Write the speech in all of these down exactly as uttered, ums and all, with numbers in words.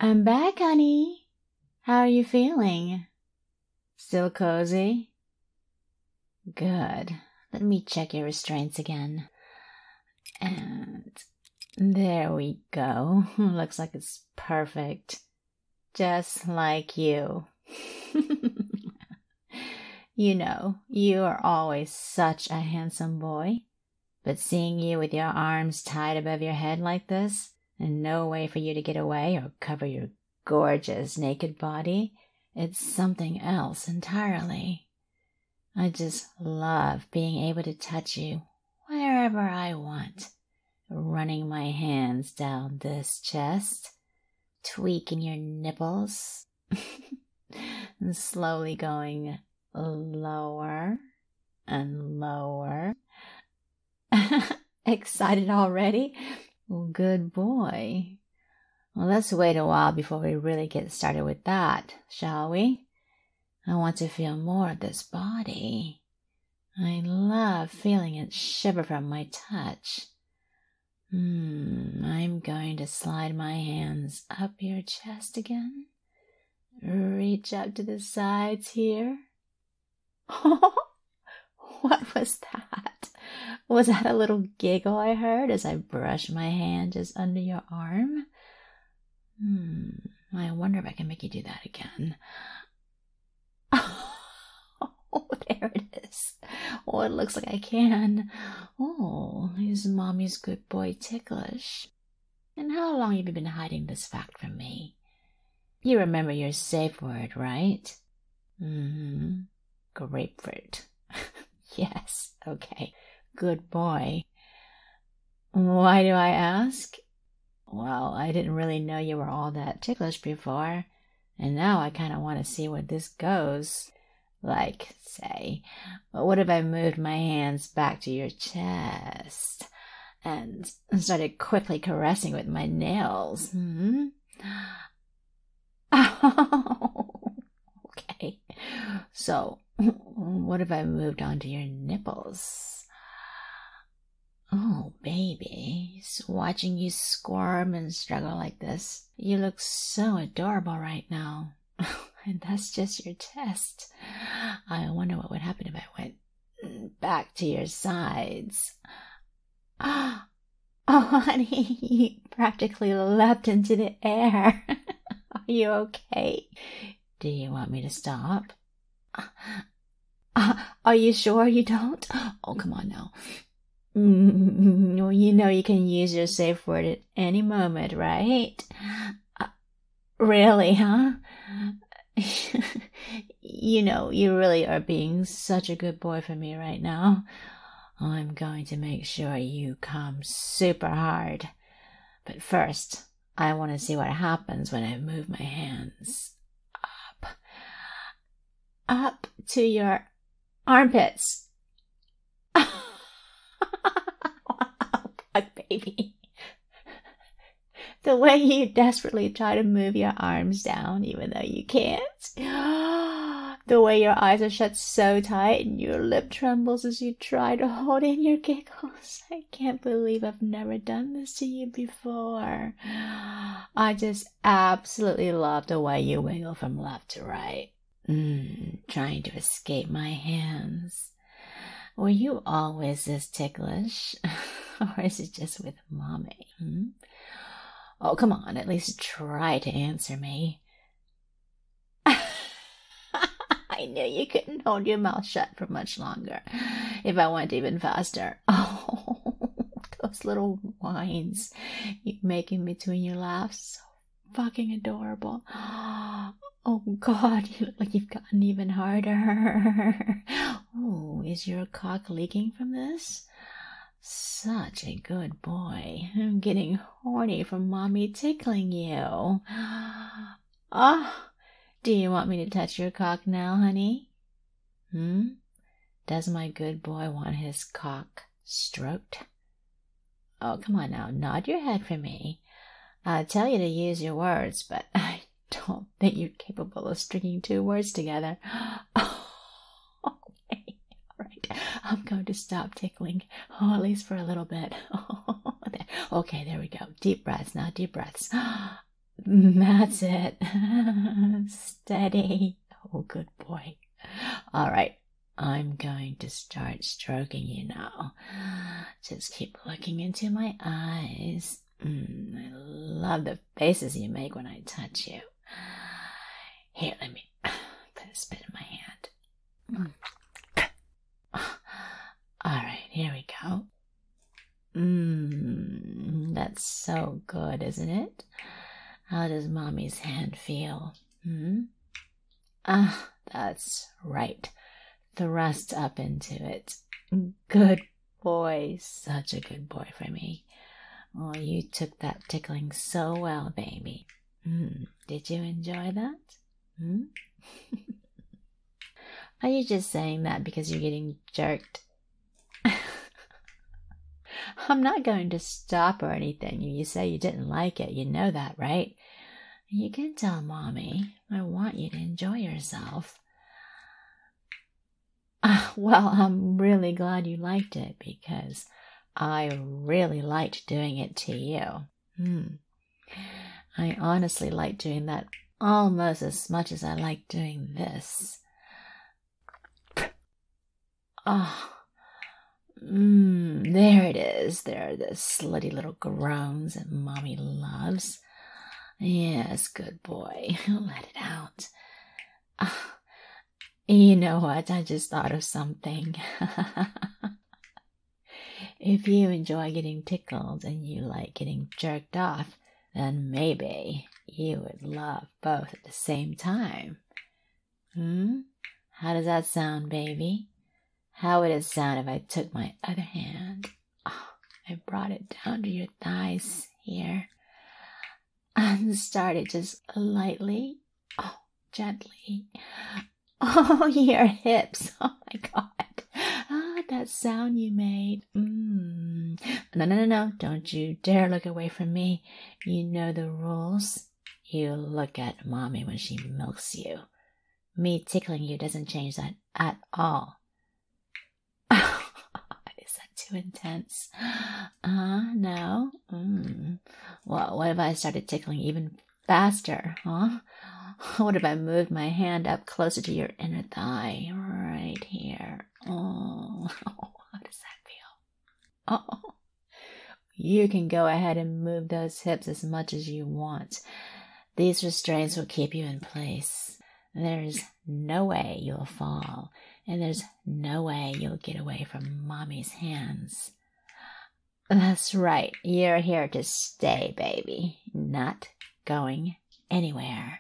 I'm back, honey. How are you feeling? Still cozy? Good. Let me check your restraints again. And there we go. Looks like it's perfect. Just like you. You know, you are always such a handsome boy. But seeing you with your arms tied above your head like this, and no way for you to get away or cover your gorgeous naked body, it's something else entirely. I just love being able to touch you wherever I want, running my hands down this chest, tweaking your nipples, and slowly going lower and lower. Excited already? Well, good boy. Well, let's wait a while before we really get started with that, shall we? I want to feel more of this body. I love feeling it shiver from my touch. Hmm, I'm going to slide my hands up your chest again. Reach up to the sides here. Oh, what was that? Was that a little giggle I heard as I brushed my hand just under your arm? Hmm, I wonder if I can make you do that again. Oh, there it is. Oh, it looks like I can. Oh, is Mommy's good boy ticklish? And how long have you been hiding this fact from me? You remember your safe word, right? Mm-hmm. Grapefruit. Yes, okay. Good boy. Why do I ask? Well, I didn't really know you were all that ticklish before, and now I kind of want to see where this goes. Like, say, what if I moved my hands back to your chest and started quickly caressing with my nails? Hmm? Oh, okay. So, what if I moved onto your nipples? Oh, baby, watching you squirm and struggle like this, you look so adorable right now. And that's just your chest. I wonder what would happen if I went back to your sides. Oh, honey, you practically leapt into the air. Are you okay? Do you want me to stop? Uh, are you sure you don't? Oh, come on now. Mm, well, you know you can use your safe word at any moment, right? Uh, really, huh? You know, you really are being such a good boy for me right now. I'm going to make sure you come super hard. But first, I want to see what happens when I move my hands up. Up to your armpits. Fuck, baby. The way you desperately try to move your arms down even though you can't. The way your eyes are shut so tight and your lip trembles as you try to hold in your giggles. I can't believe I've never done this to you before. I just absolutely love the way you wiggle from left to right. Mm, trying to escape my hands. Were you always this ticklish? Or is it just with Mommy? Hmm? Oh, come on, at least try to answer me. I knew you couldn't hold your mouth shut for much longer if I went even faster. Oh, those little whines you make in between your laughs. So fucking adorable. Oh, God, you look like you've gotten even harder. Oh, is your cock leaking from this? Such a good boy. I'm getting horny from Mommy tickling you. Oh, do you want me to touch your cock now, honey? Hmm? Does my good boy want his cock stroked? Oh, come on now, nod your head for me. I'll tell you to use your words, but I don't think you're capable of stringing two words together. Oh, okay, all right. I'm going to stop tickling, oh, at least for a little bit. Oh, there. Okay, there we go. Deep breaths now, deep breaths. That's it. Steady. Oh, good boy. All right. I'm going to start stroking you now. Just keep looking into my eyes. Mm, I love the faces you make when I touch you. Here, let me put a spit in my hand. All right, here we go. Mmm, that's so good, isn't it? How does Mommy's hand feel? Hmm? Ah, that's right. Thrust up into it. Good boy. Such a good boy for me. Oh, you took that tickling so well, baby. Hmm. Did you enjoy that? Hmm? Are you just saying that because you're getting jerked? I'm not going to stop or anything. You say you didn't like it. You know that, right? You can tell Mommy. I want you to enjoy yourself. Uh, well, I'm really glad you liked it because I really liked doing it to you. Hmm. I honestly like doing that almost as much as I like doing this. Oh. Mmm, there it is. There are the slutty little groans that Mommy loves. Yes, good boy. Let it out. Uh, you know what? I just thought of something. If you enjoy getting tickled and you like getting jerked off, then maybe you would love both at the same time. Hmm? How does that sound, baby? How would it sound if I took my other hand? Oh, I brought it down to your thighs here. And started just lightly, oh, gently. Oh, your hips. Oh, my God. Ah, that sound you made. Mm. No, no, no, no. Don't you dare look away from me. You know the rules. You look at Mommy when she milks you. Me tickling you doesn't change that at all. Is that too intense? Uh, no? Mm. Well, what if I started tickling even faster, huh? What if I moved my hand up closer to your inner thigh, right here? Oh, how does that feel? Oh, you can go ahead and move those hips as much as you want. These restraints will keep you in place. There's no way you'll fall, and there's no way you'll get away from Mommy's hands. That's right. You're here to stay, baby. Not going anywhere.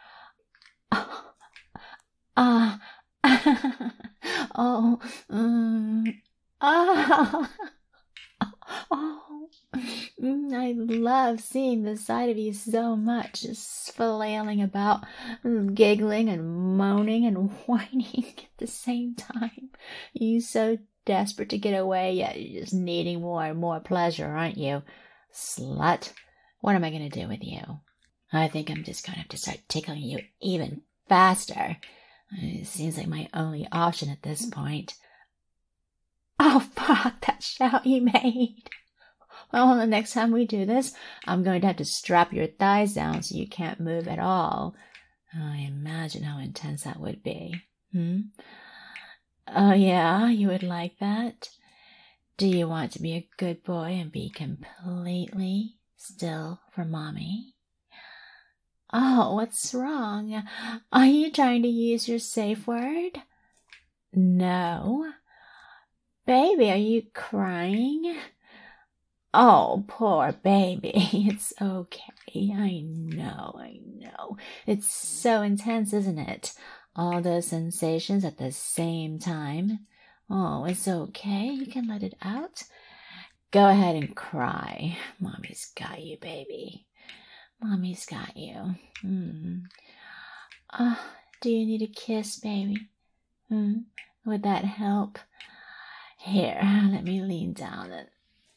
Ah. Uh, oh. Mm, ah. Oh. Mm, I love seeing the side of you so much, just flailing about, giggling and moaning and whining at the same time. You so desperate to get away, yet you're just needing more and more pleasure, aren't you? Slut. What am I going to do with you? I think I'm just going to have to start tickling you even faster. It seems like my only option at this point. Oh, fuck, that shout you made. Well, the next time we do this, I'm going to have to strap your thighs down so you can't move at all. I imagine how intense that would be. Hmm? Oh, yeah, you would like that? Do you want to be a good boy and be completely still for Mommy? Oh, what's wrong? Are you trying to use your safe word? No. Baby, are you crying? Oh, poor baby. It's okay. I know, I know. It's so intense, isn't it? All those sensations at the same time. Oh, it's okay. You can let it out. Go ahead and cry. Mommy's got you, baby. Mommy's got you. Hmm. Uh, do you need a kiss, baby? Hmm? Would that help? Here, let me lean down and...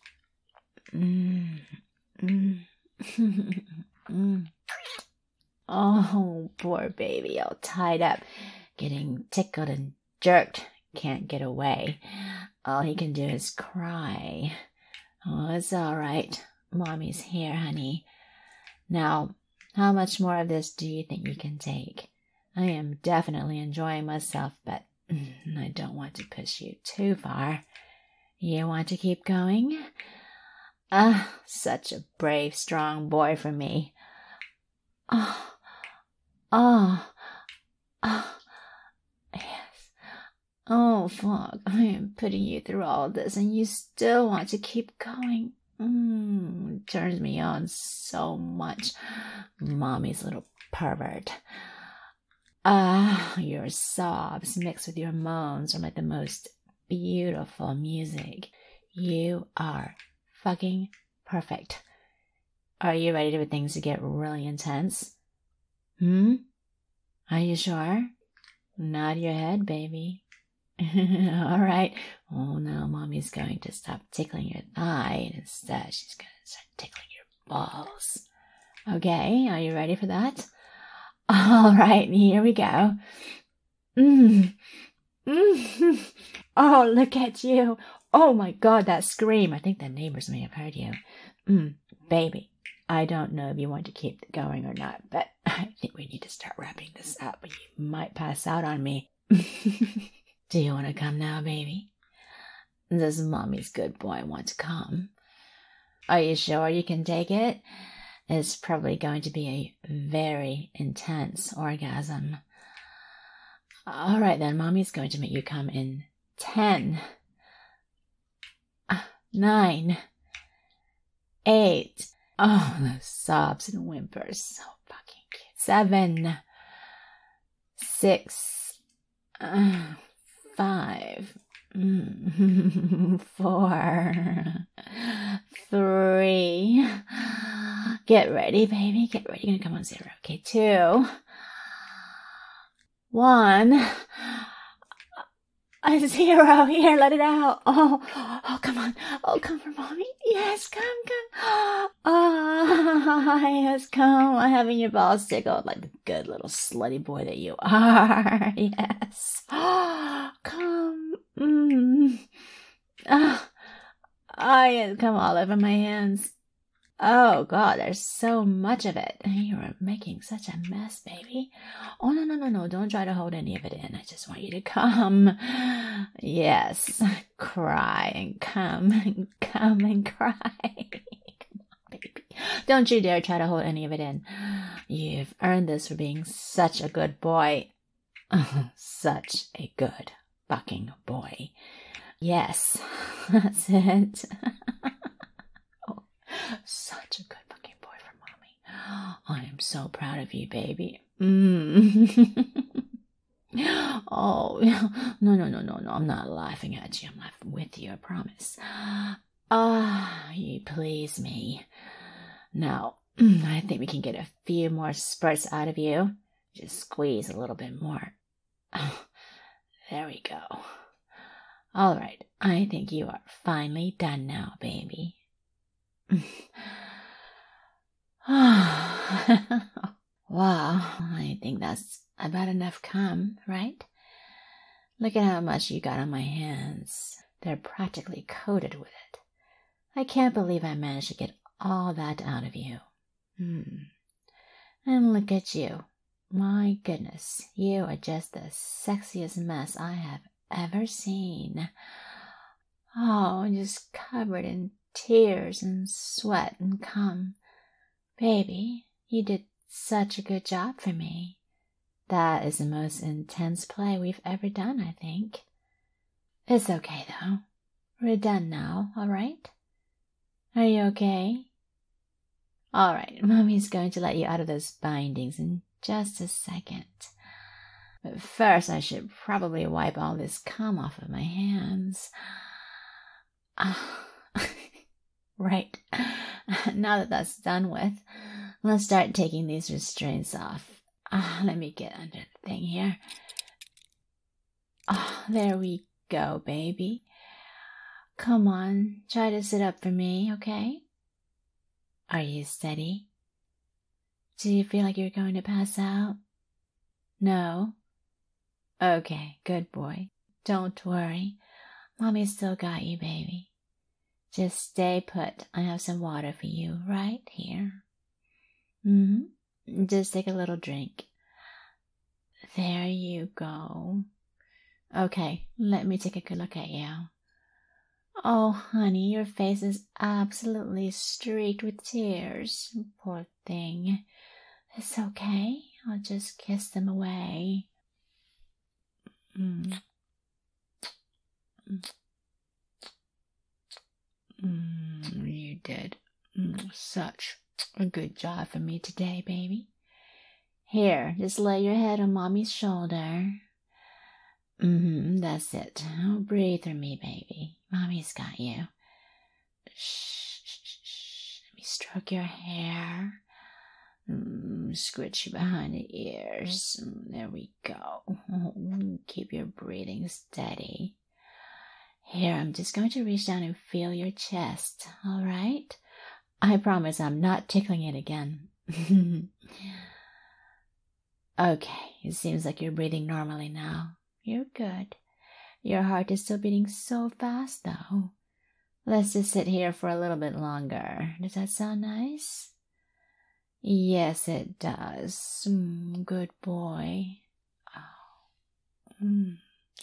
Mm, mm, mm. Oh, poor baby, all tied up, getting tickled and jerked, can't get away. All he can do is cry. Oh, it's all right. Mommy's here, honey. Now, How much more of this do you think you can take? I am definitely enjoying myself, but I don't want to push you too far. You want to keep going? Ah, such a brave, strong boy for me. Ah, ah, ah, yes. Oh, fuck, I am putting you through all of this and you still want to keep going. Mmm, turns me on so much. Mommy's little pervert. Ah, your sobs mixed with your moans are like the most beautiful music. You are fucking perfect. Are you ready for things to get really intense? Hmm? Are you sure? Nod your head, baby. All right. Oh, now Mommy's going to stop tickling your thigh, and instead she's going to start tickling your balls. Okay, are you ready for that? All right, here we go. Mm. Mm. Oh, look at you. Oh my God, that scream. I think the neighbors may have heard you. Mm. Baby, I don't know if you want to keep going or not, but I think we need to start wrapping this up. You might pass out on me. Do you want to come now, baby? Does Mommy's good boy want to come? Are you sure you can take it? It's probably going to be a very intense orgasm. All right, then. Mommy's going to make you come in ten, nine, eight. Oh, the sobs and whimpers. So fucking cute. Seven, six, uh, five, mm, four, three. Get ready, baby. Get ready. You're gonna come on zero. Okay, two, one. A zero. Here, let it out. Oh, oh, come on. Oh, come for Mommy. Yes, come, come. Oh, yes, come. I'm having your balls tickled like the good little slutty boy that you are. Yes. Oh, come. Mm. Oh, oh, yes, come all over my hands. Oh, God, there's so much of it. You are making such a mess, baby. Oh, no, no, no, no. Don't try to hold any of it in. I just want you to come. Yes. Cry and come and come and cry. Come on, baby. Don't you dare try to hold any of it in. You've earned this for being such a good boy. Such a good fucking boy. Yes, that's it. Such a good fucking boy for Mommy. I am so proud of you, baby. Mm. Oh, no, no, no, no, no. I'm not laughing at you. I'm laughing with you, I promise. Ah, you please me. Now, I think we can get a few more spurts out of you. Just squeeze a little bit more. There we go. All right. I think you are finally done now, baby. Wow, I think that's about enough cum, right? Look at how much you got on my hands. They're practically coated with it. I can't believe I managed to get all that out of you. Hmm. And look at you. My goodness, you are just the sexiest mess I have ever seen. Oh, just covered in tears and sweat and cum. Baby, you did such a good job for me. That is the most intense play we've ever done, I think. It's okay, though. We're done now, all right? Are you okay? All right, Mommy's going to let you out of those bindings in just a second. But first, I should probably wipe all this cum off of my hands. Ah. Right. Now that that's done with, let's start taking these restraints off. Uh, let me get under the thing here. Oh, there we go, baby. Come on, try to sit up for me, okay? Are you steady? Do you feel like you're going to pass out? No? Okay, good boy. Don't worry. Mommy still got you, baby. Just stay put. I have some water for you right here. Mm-hmm. Just take a little drink. There you go. Okay, let me take a good look at you. Oh, honey, your face is absolutely streaked with tears. Poor thing. It's okay. I'll just kiss them away. Mm. Mm, you did mm, such a good job for me today, baby. Here, just lay your head on Mommy's shoulder. Mm-hmm, that's it. Oh, breathe through me, baby. Mommy's got you. Shh, shh, shh, shh. Let me stroke your hair. Mm, scratch you behind the ears. Mm, there we go. Oh, keep your breathing steady. Here, I'm just going to reach down and feel your chest, all right? I promise I'm not tickling it again. Okay, it seems like you're breathing normally now. You're good. Your heart is still beating so fast, though. Let's just sit here for a little bit longer. Does that sound nice? Yes, it does. Mm, good boy. Oh. Mm.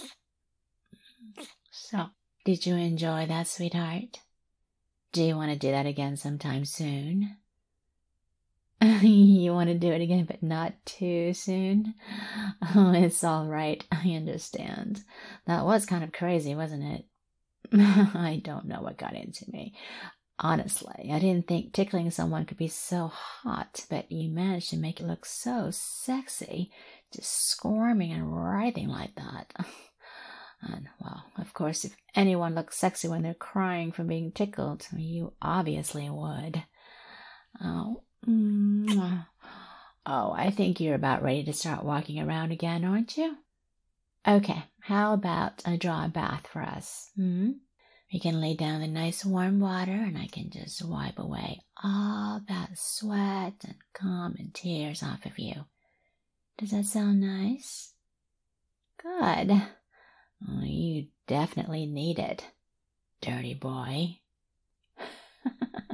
So, did you enjoy that, sweetheart? Do you want to do that again sometime soon? You want to do it again, but not too soon? Oh, it's all right. I understand. That was kind of crazy, wasn't it? I don't know what got into me. Honestly, I didn't think tickling someone could be so hot, but you managed to make it look so sexy, just squirming and writhing like that. And, well, of course, if anyone looks sexy when they're crying from being tickled, you obviously would. Oh, mwah. Oh, I think you're about ready to start walking around again, aren't you? Okay, how about I draw a bath for us? Hmm? We can lay down in nice warm water and I can just wipe away all that sweat and calm and tears off of you. Does that sound nice? Good. Oh, you definitely need it, dirty boy.